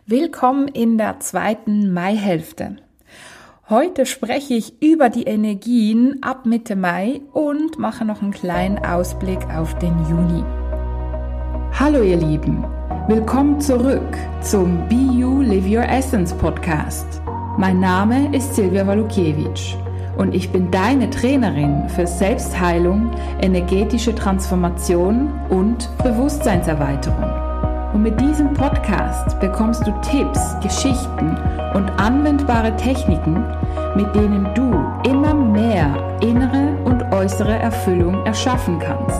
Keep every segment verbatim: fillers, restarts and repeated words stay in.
Willkommen in der zweiten Maihälfte. Heute spreche ich über die Energien ab Mitte Mai und mache noch einen kleinen Ausblick auf den Juni. Hallo ihr Lieben, willkommen zurück zum Be You Live Your Essence Podcast. Mein Name ist Silvia Walukiewicz und ich bin deine Trainerin für Selbstheilung, energetische Transformation und Bewusstseinserweiterung. Und mit diesem Podcast bekommst du Tipps, Geschichten und anwendbare Techniken, mit denen du immer mehr innere und äußere Erfüllung erschaffen kannst.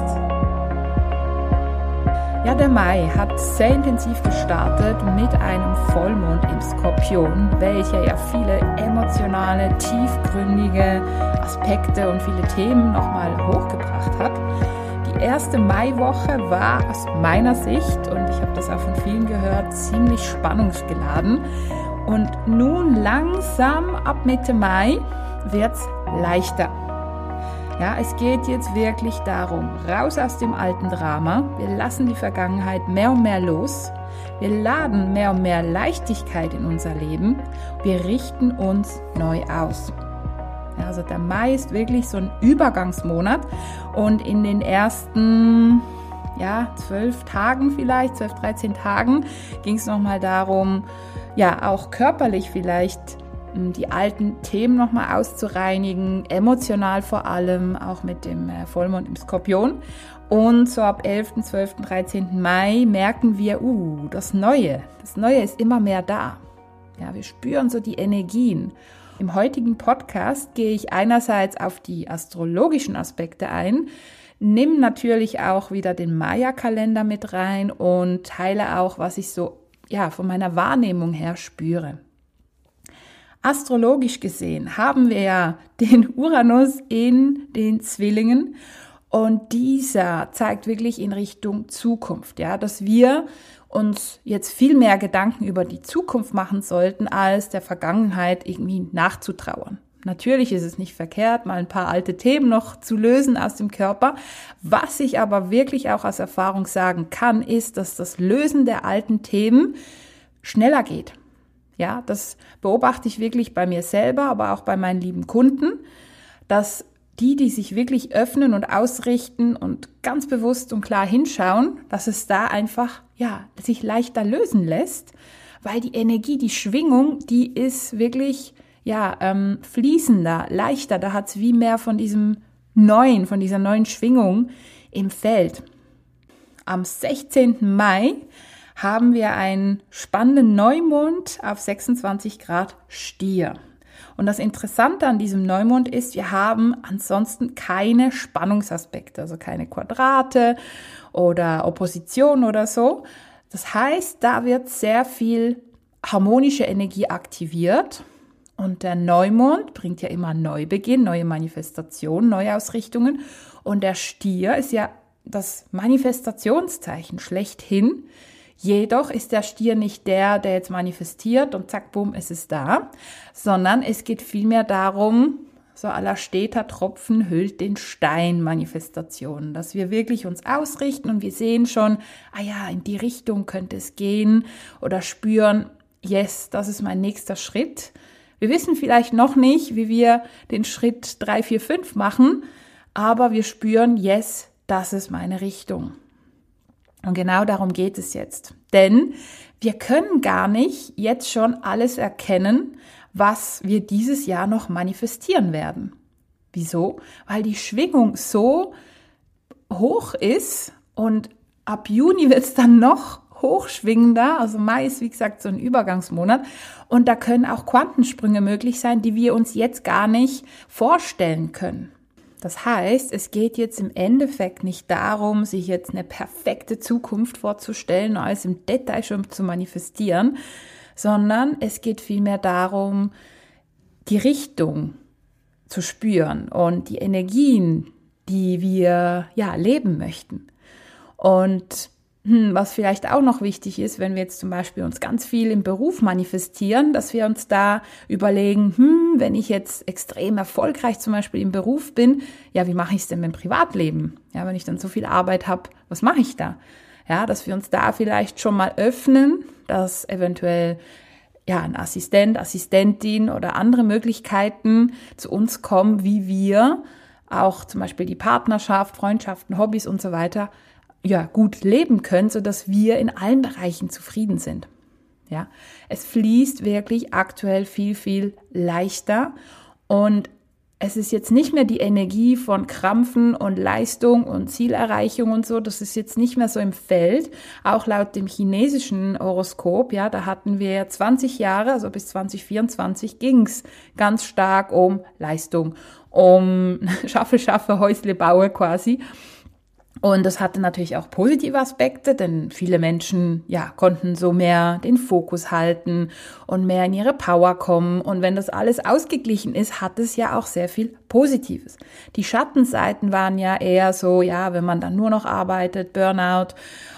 Ja, der Mai hat sehr intensiv gestartet mit einem Vollmond im Skorpion, welcher ja viele emotionale, tiefgründige Aspekte und viele Themen nochmal hochgebracht hat. Die erste Maiwoche war aus meiner Sicht, und ich habe das auch von vielen gehört, ziemlich spannungsgeladen. Und nun langsam ab Mitte Mai wird es leichter. Ja, es geht jetzt wirklich darum, raus aus dem alten Drama. Wir lassen die Vergangenheit mehr und mehr los. Wir laden mehr und mehr Leichtigkeit in unser Leben. Wir richten uns neu aus. Ja, also der Mai ist wirklich so ein Übergangsmonat und in den ersten ja, zwölf Tagen vielleicht, zwölf, dreizehn Tagen ging es nochmal darum, ja, auch körperlich vielleicht die alten Themen nochmal auszureinigen, emotional vor allem, auch mit dem Vollmond im Skorpion. Und so ab elften, zwölften, dreizehnten Mai merken wir, uh, das Neue, das Neue ist immer mehr da. Ja, wir spüren so die Energien. Im heutigen Podcast gehe ich einerseits auf die astrologischen Aspekte ein, nimm natürlich auch wieder den Maya-Kalender mit rein und teile auch, was ich so ja, von meiner Wahrnehmung her spüre. Astrologisch gesehen haben wir ja den Uranus in den Zwillingen und dieser zeigt wirklich in Richtung Zukunft, ja, dass wir uns jetzt viel mehr Gedanken über die Zukunft machen sollten, als der Vergangenheit irgendwie nachzutrauern. Natürlich ist es nicht verkehrt, mal ein paar alte Themen noch zu lösen aus dem Körper. Was ich aber wirklich auch aus Erfahrung sagen kann, ist, dass das Lösen der alten Themen schneller geht. Ja, das beobachte ich wirklich bei mir selber, aber auch bei meinen lieben Kunden, dass die, die sich wirklich öffnen und ausrichten und ganz bewusst und klar hinschauen, dass es da einfach, ja, sich leichter lösen lässt, weil die Energie, die Schwingung, die ist wirklich, ja, ähm, fließender, leichter, da hat es wie mehr von diesem neuen, von dieser neuen Schwingung im Feld. Am sechzehnten Mai haben wir einen spannenden Neumond auf sechsundzwanzig Grad Stier. Und das Interessante an diesem Neumond ist, wir haben ansonsten keine Spannungsaspekte, also keine Quadrate oder Opposition oder so. Das heißt, da wird sehr viel harmonische Energie aktiviert. Und der Neumond bringt ja immer Neubeginn, neue Manifestationen, Neuausrichtungen. Und der Stier ist ja das Manifestationszeichen schlechthin. Jedoch ist der Stier nicht der, der jetzt manifestiert und zack, bumm, ist es da, sondern es geht vielmehr darum, so à la steter Tropfen hüllt den Stein Manifestationen, dass wir wirklich uns ausrichten und wir sehen schon, ah ja, in die Richtung könnte es gehen oder spüren, yes, das ist mein nächster Schritt. Wir wissen vielleicht noch nicht, wie wir den Schritt drei, vier, fünf machen, aber wir spüren, yes, das ist meine Richtung. Und genau darum geht es jetzt. Denn wir können gar nicht jetzt schon alles erkennen, was wir dieses Jahr noch manifestieren werden. Wieso? Weil die Schwingung so hoch ist und ab Juni wird es dann noch hochschwingender. Also Mai ist, wie gesagt, so ein Übergangsmonat. Und da können auch Quantensprünge möglich sein, die wir uns jetzt gar nicht vorstellen können. Das heißt, es geht jetzt im Endeffekt nicht darum, sich jetzt eine perfekte Zukunft vorzustellen, alles im Detail schon zu manifestieren, sondern es geht vielmehr darum, die Richtung zu spüren und die Energien, die wir ja leben möchten. Und hm, was vielleicht auch noch wichtig ist, wenn wir jetzt zum Beispiel uns ganz viel im Beruf manifestieren, dass wir uns da überlegen, hm, wenn ich jetzt extrem erfolgreich zum Beispiel im Beruf bin, ja, wie mache ich es denn im Privatleben? Ja, wenn ich dann so viel Arbeit habe, was mache ich da? Ja, dass wir uns da vielleicht schon mal öffnen dass eventuell ja, ein Assistent, Assistentin oder andere Möglichkeiten zu uns kommen, wie wir auch zum Beispiel die Partnerschaft, Freundschaften, Hobbys und so weiter ja, gut leben können, sodass wir in allen Bereichen zufrieden sind. Ja, es fließt wirklich aktuell viel, viel leichter und es ist jetzt nicht mehr die Energie von Krampfen und Leistung und Zielerreichung und so, das ist jetzt nicht mehr so im Feld. Auch laut dem chinesischen Horoskop, ja, da hatten wir zwanzig Jahre, also bis zwanzig vierundzwanzig ging es ganz stark um Leistung, um Schaffe, Schaffe, Häusle baue quasi. Und das hatte natürlich auch positive Aspekte, denn viele Menschen ja, konnten so mehr den Fokus halten und mehr in ihre Power kommen. Und wenn das alles ausgeglichen ist, hat es ja auch sehr viel Positives. Die Schattenseiten waren ja eher so, ja, wenn man dann nur noch arbeitet, Burnout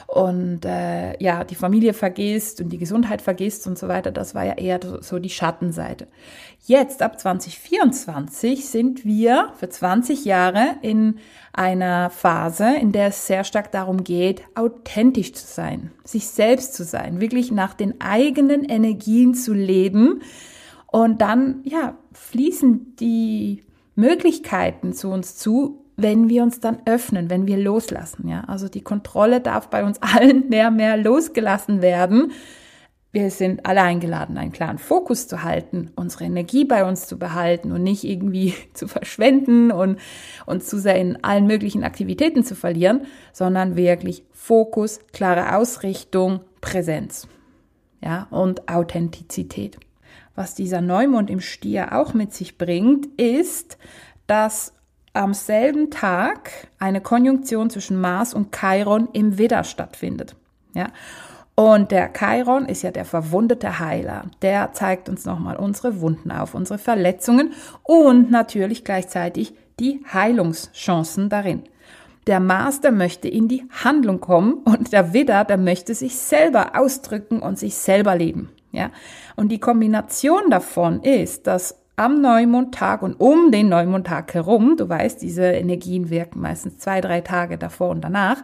und äh, ja, die Familie vergisst und die Gesundheit vergisst und so weiter, das war ja eher so die Schattenseite. Jetzt, ab zwanzig vierundzwanzig, sind wir für zwanzig Jahre in einer Phase, in der es sehr stark darum geht, authentisch zu sein, sich selbst zu sein, wirklich nach den eigenen Energien zu leben. Und dann, ja, fließen die Möglichkeiten zu uns zu, wenn wir uns dann öffnen, wenn wir loslassen, ja. Also die Kontrolle darf bei uns allen mehr und mehr losgelassen werden. Wir sind alle eingeladen, einen klaren Fokus zu halten, unsere Energie bei uns zu behalten und nicht irgendwie zu verschwenden und uns zu sehr in allen möglichen Aktivitäten zu verlieren, sondern wirklich Fokus, klare Ausrichtung, Präsenz, ja, und Authentizität. Was dieser Neumond im Stier auch mit sich bringt, ist, dass am selben Tag eine Konjunktion zwischen Mars und Chiron im Widder stattfindet, ja. Und der Chiron ist ja der verwundete Heiler. Der zeigt uns nochmal unsere Wunden auf, unsere Verletzungen und natürlich gleichzeitig die Heilungschancen darin. Der Mars, der möchte in die Handlung kommen und der Widder, der möchte sich selber ausdrücken und sich selber leben. Ja? Und die Kombination davon ist, dass am Neumondtag und um den Neumondtag herum, du weißt, diese Energien wirken meistens zwei, drei Tage davor und danach,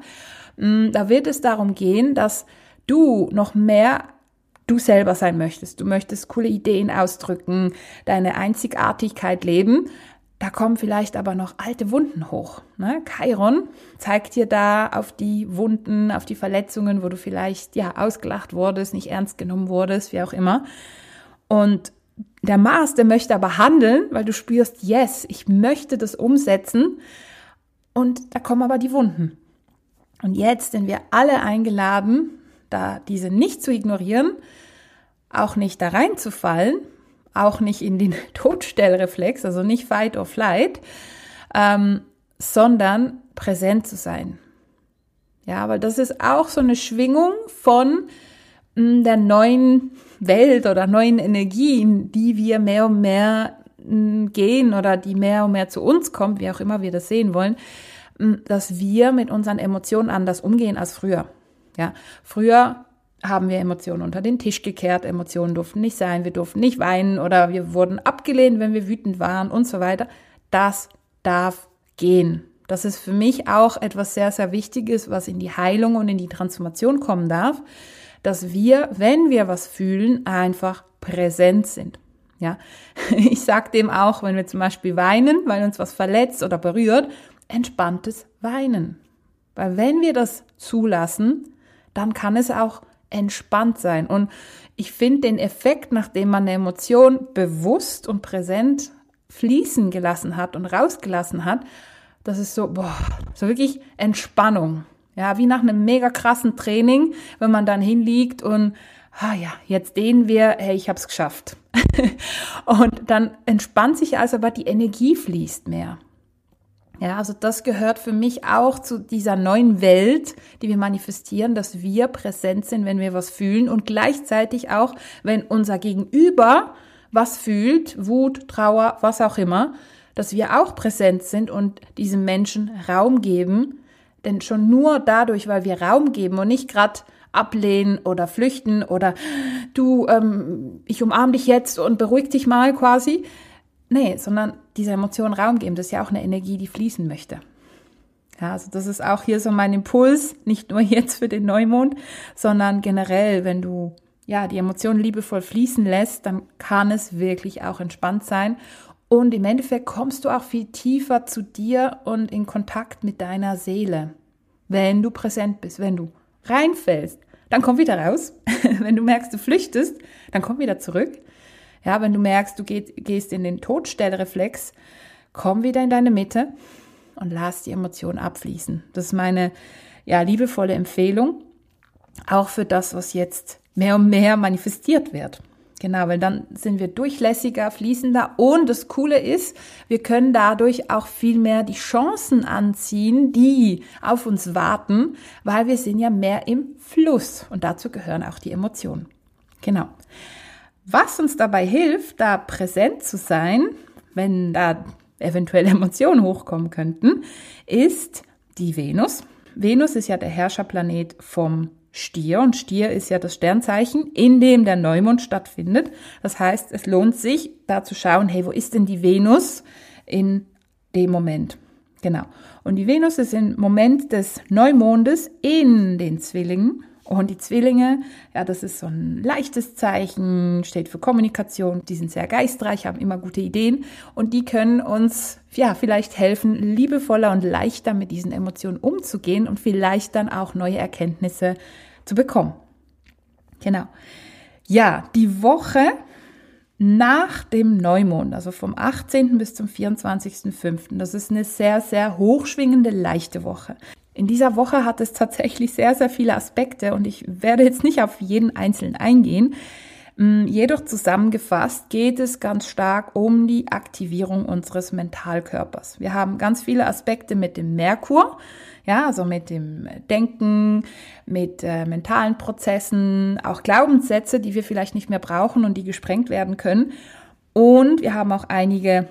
da wird es darum gehen, dass du noch mehr du selber sein möchtest. Du möchtest coole Ideen ausdrücken, deine Einzigartigkeit leben. Da kommen vielleicht aber noch alte Wunden hoch. Ne? Chiron zeigt dir da auf die Wunden, auf die Verletzungen, wo du vielleicht ja ausgelacht wurdest, nicht ernst genommen wurdest, wie auch immer. Und der Mars, der möchte aber handeln, weil du spürst, yes, ich möchte das umsetzen. Und da kommen aber die Wunden. Und jetzt sind wir alle eingeladen, da diese nicht zu ignorieren, auch nicht da reinzufallen, auch nicht in den Todstellreflex, also nicht Fight or Flight, ähm, sondern präsent zu sein. Ja, weil das ist auch so eine Schwingung von mh, der neuen Welt oder neuen Energien, die wir mehr und mehr mh, gehen oder die mehr und mehr zu uns kommt, wie auch immer wir das sehen wollen, mh, dass wir mit unseren Emotionen anders umgehen als früher. Ja, früher haben wir Emotionen unter den Tisch gekehrt, Emotionen durften nicht sein, wir durften nicht weinen oder wir wurden abgelehnt, wenn wir wütend waren und so weiter. Das darf gehen. Das ist für mich auch etwas sehr, sehr Wichtiges, was in die Heilung und in die Transformation kommen darf, dass wir, wenn wir was fühlen, einfach präsent sind. Ja, ich sage dem auch, wenn wir zum Beispiel weinen, weil uns was verletzt oder berührt, entspanntes Weinen. Weil wenn wir das zulassen, dann kann es auch entspannt sein. Und ich finde den Effekt, nachdem man eine Emotion bewusst und präsent fließen gelassen hat und rausgelassen hat, das ist so, boah, so wirklich Entspannung. Ja, wie nach einem mega krassen Training, wenn man dann hinliegt und, ah ja, jetzt dehnen wir, hey, ich hab's geschafft. Und dann entspannt sich also, aber die Energie fließt mehr. Ja, also das gehört für mich auch zu dieser neuen Welt, die wir manifestieren, dass wir präsent sind, wenn wir was fühlen und gleichzeitig auch, wenn unser Gegenüber was fühlt, Wut, Trauer, was auch immer, dass wir auch präsent sind und diesem Menschen Raum geben. Denn schon nur dadurch, weil wir Raum geben und nicht gerade ablehnen oder flüchten oder du, ähm, ich umarme dich jetzt und beruhig dich mal quasi. Nee, sondern dieser Emotion Raum geben, das ist ja auch eine Energie, die fließen möchte. Ja, also das ist auch hier so mein Impuls, nicht nur jetzt für den Neumond, sondern generell, wenn du ja, die Emotionen liebevoll fließen lässt, dann kann es wirklich auch entspannt sein. Und im Endeffekt kommst du auch viel tiefer zu dir und in Kontakt mit deiner Seele, wenn du präsent bist. Wenn du reinfällst, dann komm wieder raus. Wenn du merkst, du flüchtest, dann komm wieder zurück. Ja, wenn du merkst, du gehst, gehst in den Todstellreflex, komm wieder in deine Mitte und lass die Emotionen abfließen. Das ist meine ja, liebevolle Empfehlung, auch für das, was jetzt mehr und mehr manifestiert wird. Genau, weil dann sind wir durchlässiger, fließender und das Coole ist, wir können dadurch auch viel mehr die Chancen anziehen, die auf uns warten, weil wir sind ja mehr im Fluss und dazu gehören auch die Emotionen. Genau. Was uns dabei hilft, da präsent zu sein, wenn da eventuell Emotionen hochkommen könnten, ist die Venus. Venus ist ja der Herrscherplanet vom Stier und Stier ist ja das Sternzeichen, in dem der Neumond stattfindet. Das heißt, es lohnt sich, da zu schauen, hey, wo ist denn die Venus in dem Moment? Genau. Und die Venus ist im Moment des Neumondes in den Zwillingen. Und die Zwillinge, ja, das ist so ein leichtes Zeichen, steht für Kommunikation. Die sind sehr geistreich, haben immer gute Ideen und die können uns, ja, vielleicht helfen, liebevoller und leichter mit diesen Emotionen umzugehen und vielleicht dann auch neue Erkenntnisse zu bekommen. Genau. Ja, die Woche nach dem Neumond, also vom achtzehnten bis zum vierundzwanzigsten fünften, das ist eine sehr, sehr hochschwingende, leichte Woche. In dieser Woche hat es tatsächlich sehr, sehr viele Aspekte und ich werde jetzt nicht auf jeden einzelnen eingehen. Jedoch zusammengefasst geht es ganz stark um die Aktivierung unseres Mentalkörpers. Wir haben ganz viele Aspekte mit dem Merkur, ja, also mit dem Denken, mit äh, mentalen Prozessen, auch Glaubenssätze, die wir vielleicht nicht mehr brauchen und die gesprengt werden können. Und wir haben auch einige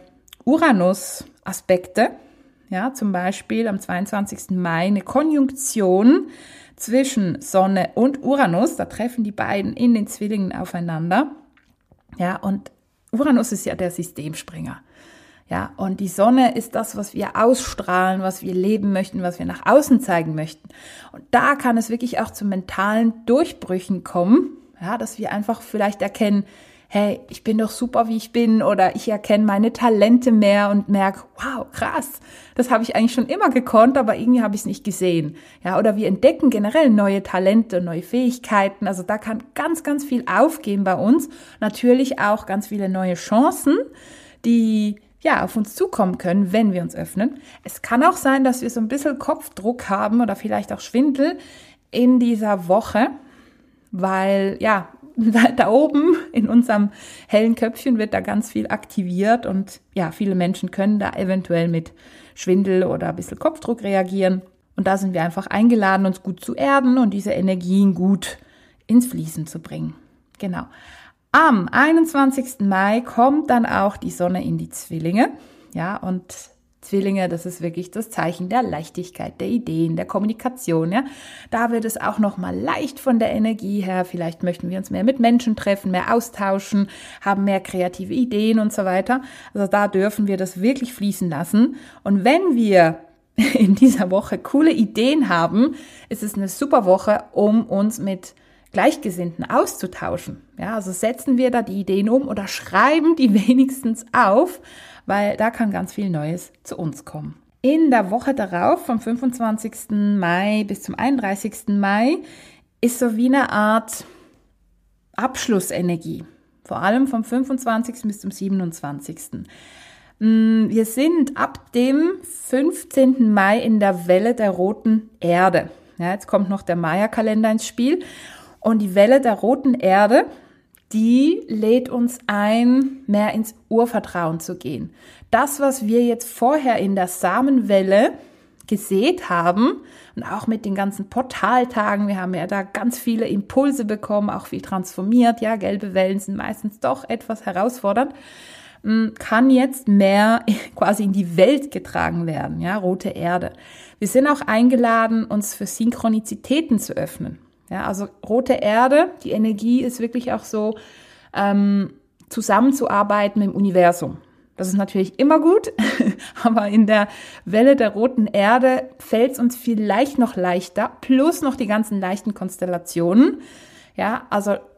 Uranus-Aspekte. Ja, zum Beispiel am zweiundzwanzigsten Mai eine Konjunktion zwischen Sonne und Uranus. Da treffen die beiden in den Zwillingen aufeinander. Ja, und Uranus ist ja der Systemspringer. Ja, und die Sonne ist das, was wir ausstrahlen, was wir leben möchten, was wir nach außen zeigen möchten. Und da kann es wirklich auch zu mentalen Durchbrüchen kommen. Ja, dass wir einfach vielleicht erkennen, hey, ich bin doch super, wie ich bin, oder ich erkenne meine Talente mehr und merke, wow, krass, das habe ich eigentlich schon immer gekonnt, aber irgendwie habe ich es nicht gesehen. Ja, oder wir entdecken generell neue Talente, neue Fähigkeiten, also da kann ganz, ganz viel aufgehen bei uns. Natürlich auch ganz viele neue Chancen, die ja auf uns zukommen können, wenn wir uns öffnen. Es kann auch sein, dass wir so ein bisschen Kopfdruck haben oder vielleicht auch Schwindel in dieser Woche, weil, ja, da oben in unserem hellen Köpfchen wird da ganz viel aktiviert und ja, viele Menschen können da eventuell mit Schwindel oder ein bisschen Kopfdruck reagieren. Und da sind wir einfach eingeladen, uns gut zu erden und diese Energien gut ins Fließen zu bringen. Genau. Am einundzwanzigsten Mai kommt dann auch die Sonne in die Zwillinge. Ja, und Zwillinge, das ist wirklich das Zeichen der Leichtigkeit, der Ideen, der Kommunikation, ja. Da wird es auch nochmal leicht von der Energie her. Vielleicht möchten wir uns mehr mit Menschen treffen, mehr austauschen, haben mehr kreative Ideen und so weiter. Also da dürfen wir das wirklich fließen lassen. Und wenn wir in dieser Woche coole Ideen haben, ist es eine super Woche, um uns mit Gleichgesinnten auszutauschen. Ja, also setzen wir da die Ideen um oder schreiben die wenigstens auf, weil da kann ganz viel Neues zu uns kommen. In der Woche darauf, vom fünfundzwanzigsten Mai bis zum einunddreißigsten Mai, ist so wie eine Art Abschlussenergie. Vor allem vom fünfundzwanzigsten bis zum siebenundzwanzigsten Wir sind ab dem fünfzehnten Mai in der Welle der roten Erde. Ja, jetzt kommt noch der Maya-Kalender ins Spiel. Und die Welle der roten Erde, die lädt uns ein, mehr ins Urvertrauen zu gehen. Das, was wir jetzt vorher in der Samenwelle gesät haben und auch mit den ganzen Portaltagen, wir haben ja da ganz viele Impulse bekommen, auch viel transformiert, ja, gelbe Wellen sind meistens doch etwas herausfordernd, kann jetzt mehr quasi in die Welt getragen werden, ja, rote Erde. Wir sind auch eingeladen, uns für Synchronizitäten zu öffnen. Ja, also rote Erde, die Energie ist wirklich auch so, ähm, zusammenzuarbeiten mit dem Universum. Das ist natürlich immer gut, aber in der Welle der roten Erde fällt es uns vielleicht noch leichter, plus noch die ganzen leichten Konstellationen. Ja, also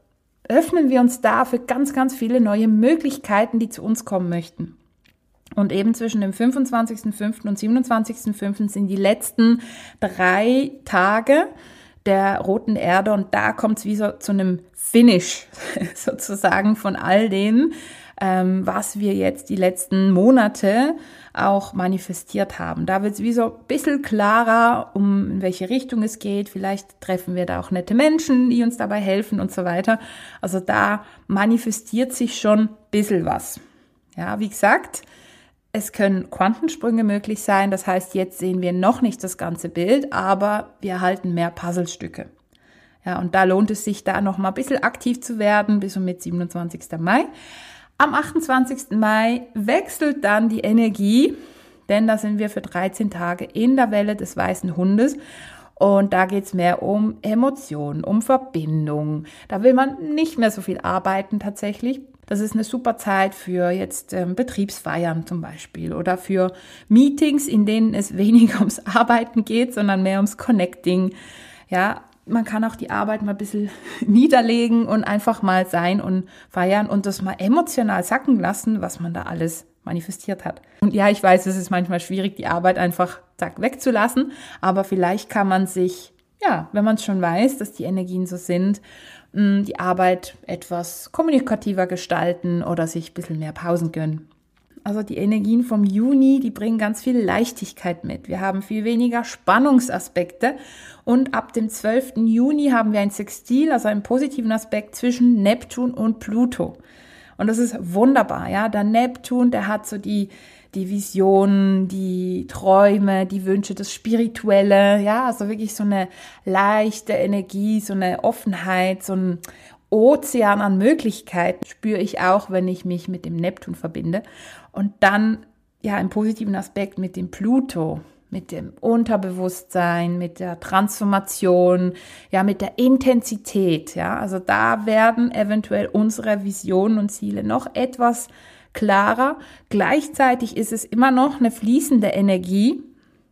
öffnen wir uns da für ganz, ganz viele neue Möglichkeiten, die zu uns kommen möchten. Und eben zwischen dem fünfundzwanzigsten fünften und siebenundzwanzigsten fünften sind die letzten drei Tage der roten Erde und da kommt es wie so zu einem Finish sozusagen von all dem, ähm, was wir jetzt die letzten Monate auch manifestiert haben. Da wird es wie so ein bisschen klarer, um in welche Richtung es geht. Vielleicht treffen wir da auch nette Menschen, die uns dabei helfen und so weiter. Also da manifestiert sich schon ein bisschen was. Ja, wie gesagt, es können Quantensprünge möglich sein, das heißt, jetzt sehen wir noch nicht das ganze Bild, aber wir erhalten mehr Puzzlestücke. Ja, und da lohnt es sich, da noch mal ein bisschen aktiv zu werden, bis und mit siebenundzwanzigsten Mai. Am achtundzwanzigsten Mai wechselt dann die Energie, denn da sind wir für dreizehn Tage in der Welle des weißen Hundes. Und da geht es mehr um Emotionen, um Verbindung. Da will man nicht mehr so viel arbeiten tatsächlich. Das ist eine super Zeit für jetzt ähm, Betriebsfeiern zum Beispiel oder für Meetings, in denen es weniger ums Arbeiten geht, sondern mehr ums Connecting. Ja, man kann auch die Arbeit mal ein bisschen niederlegen und einfach mal sein und feiern und das mal emotional sacken lassen, was man da alles manifestiert hat. Und ja, ich weiß, es ist manchmal schwierig, die Arbeit einfach zack wegzulassen, aber vielleicht kann man sich, ja, wenn man es schon weiß, dass die Energien so sind, die Arbeit etwas kommunikativer gestalten oder sich ein bisschen mehr Pausen gönnen. Also die Energien vom Juni, die bringen ganz viel Leichtigkeit mit. Wir haben viel weniger Spannungsaspekte und ab dem zwölften Juni haben wir ein Sextil, also einen positiven Aspekt zwischen Neptun und Pluto. Und das ist wunderbar, ja. Der Neptun, der hat so die, die Visionen, die Träume, die Wünsche, das Spirituelle, ja. Also wirklich so eine leichte Energie, so eine Offenheit, so ein Ozean an Möglichkeiten spüre ich auch, wenn ich mich mit dem Neptun verbinde. Und dann, ja, im positiven Aspekt mit dem Pluto, mit dem Unterbewusstsein, mit der Transformation, ja, mit der Intensität, ja. Also da werden eventuell unsere Visionen und Ziele noch etwas klarer. Gleichzeitig ist es immer noch eine fließende Energie.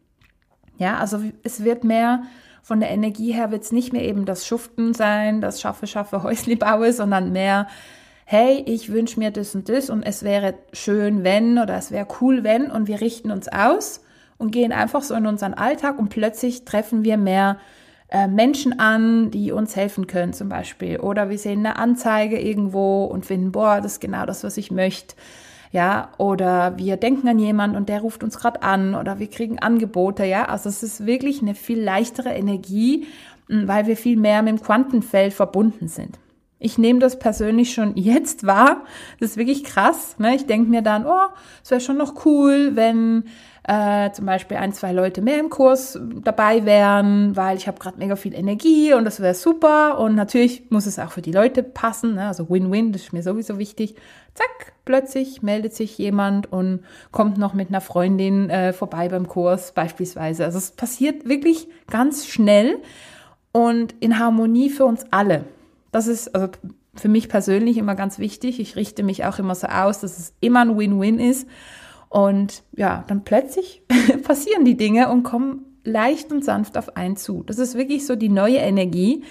Ja, also es wird mehr, von der Energie her wird es nicht mehr eben das Schuften sein, das Schaffe, Schaffe, Häusli baue, sondern mehr, hey, ich wünsche mir das und das und es wäre schön, wenn oder es wäre cool, wenn und wir richten uns aus und gehen einfach so in unseren Alltag und plötzlich treffen wir mehr äh, Menschen an, die uns helfen können zum Beispiel. Oder wir sehen eine Anzeige irgendwo und finden, boah, das ist genau das, was ich möchte. Ja, oder wir denken an jemanden und der ruft uns gerade an oder wir kriegen Angebote. Ja, also es ist wirklich eine viel leichtere Energie, weil wir viel mehr mit dem Quantenfeld verbunden sind. Ich nehme das persönlich schon jetzt wahr. Das ist wirklich krass. Ne? Ich denke mir dann, oh, es wäre schon noch cool, wenn äh, zum Beispiel ein, zwei Leute mehr im Kurs dabei wären, weil ich habe gerade mega viel Energie und das wäre super. Und natürlich muss es auch für die Leute passen. Ne? Also Win-Win, das ist mir sowieso wichtig. Zack, plötzlich meldet sich jemand und kommt noch mit einer Freundin äh, vorbei beim Kurs beispielsweise. Also es passiert wirklich ganz schnell und in Harmonie für uns alle. Das ist also für mich persönlich immer ganz wichtig. Ich richte mich auch immer so aus, dass es immer ein Win-Win ist. Und ja, dann plötzlich passieren die Dinge und kommen leicht und sanft auf einen zu. Das ist wirklich so die neue Energie.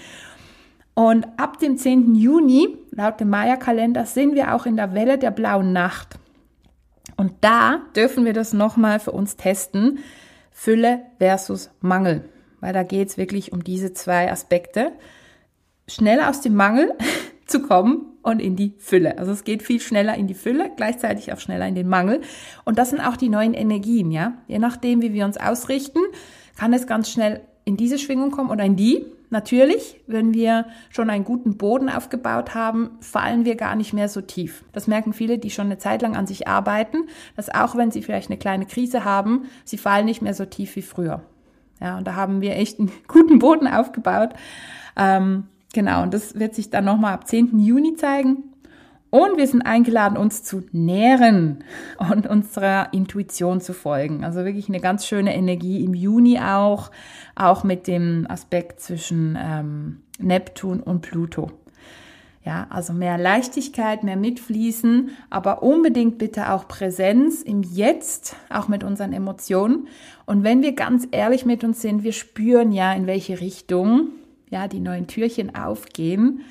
Und ab dem zehnten Juni, laut dem Maya-Kalender, sind wir auch in der Welle der blauen Nacht. Und da dürfen wir das nochmal für uns testen. Fülle versus Mangel. Weil da geht es wirklich um diese zwei Aspekte. Schnell aus dem Mangel zu kommen und in die Fülle. Also es geht viel schneller in die Fülle, gleichzeitig auch schneller in den Mangel. Und das sind auch die neuen Energien, ja. Je nachdem, wie wir uns ausrichten, kann es ganz schnell in diese Schwingung kommen oder in die. Natürlich, wenn wir schon einen guten Boden aufgebaut haben, fallen wir gar nicht mehr so tief. Das merken viele, die schon eine Zeit lang an sich arbeiten, dass auch wenn sie vielleicht eine kleine Krise haben, sie fallen nicht mehr so tief wie früher. Ja, und da haben wir echt einen guten Boden aufgebaut. Ähm, Genau, und das wird sich dann nochmal ab zehnten Juni zeigen. Und wir sind eingeladen, uns zu nähren und unserer Intuition zu folgen. Also wirklich eine ganz schöne Energie im Juni auch, auch mit dem Aspekt zwischen ähm, Neptun und Pluto. Ja, also mehr Leichtigkeit, mehr Mitfließen, aber unbedingt bitte auch Präsenz im Jetzt, auch mit unseren Emotionen. Und wenn wir ganz ehrlich mit uns sind, wir spüren ja, in welche Richtung ja, die neuen Türchen aufgehen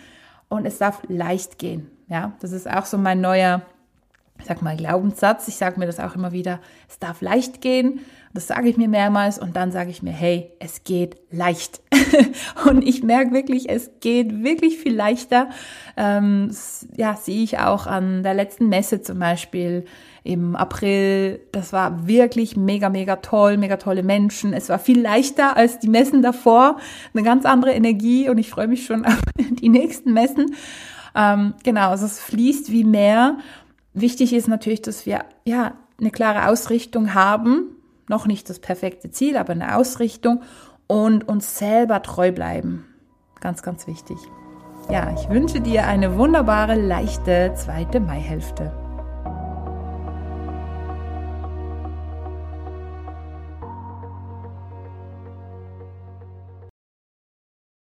und es darf leicht gehen. Ja, das ist auch so mein neuer, ich sag mal, Glaubenssatz. Ich sage mir das auch immer wieder, es darf leicht gehen. Das sage ich mir mehrmals und dann sage ich mir, hey, es geht leicht. Und ich merke wirklich, es geht wirklich viel leichter. Ähm, ja, sehe ich auch an der letzten Messe zum Beispiel im April. Das war wirklich mega, mega toll, mega tolle Menschen. Es war viel leichter als die Messen davor. Eine ganz andere Energie und ich freue mich schon auf die nächsten Messen. Ähm, genau, also es fließt wie Meer. Wichtig ist natürlich, dass wir ja eine klare Ausrichtung haben. Noch nicht das perfekte Ziel, aber eine Ausrichtung und uns selber treu bleiben. Ganz, ganz wichtig. Ja, ich wünsche dir eine wunderbare, leichte zweite Maihälfte.